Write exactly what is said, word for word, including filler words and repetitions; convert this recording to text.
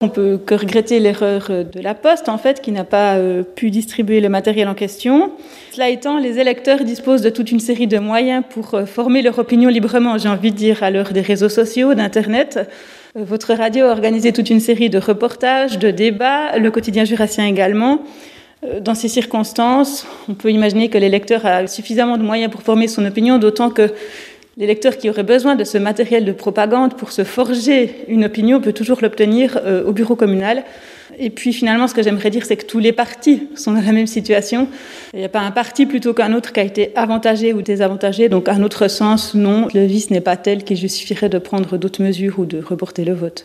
On peut que regretter l'erreur de la Poste, en fait, qui n'a pas euh, pu distribuer le matériel en question. Cela étant, les électeurs disposent de toute une série de moyens pour euh, former leur opinion librement, j'ai envie de dire, à l'heure des réseaux sociaux, d'Internet. Euh, votre radio a organisé toute une série de reportages, de débats, le quotidien jurassien également. Euh, dans ces circonstances, on peut imaginer que l'électeur a suffisamment de moyens pour former son opinion, d'autant que l'électeur qui aurait besoin de ce matériel de propagande pour se forger une opinion peut toujours l'obtenir euh, au bureau communal. Et puis finalement, ce que j'aimerais dire, c'est que tous les partis sont dans la même situation. Il n'y a pas un parti plutôt qu'un autre qui a été avantagé ou désavantagé. Donc à notre sens, non, le vice n'est pas tel qu'il justifierait de prendre d'autres mesures ou de reporter le vote.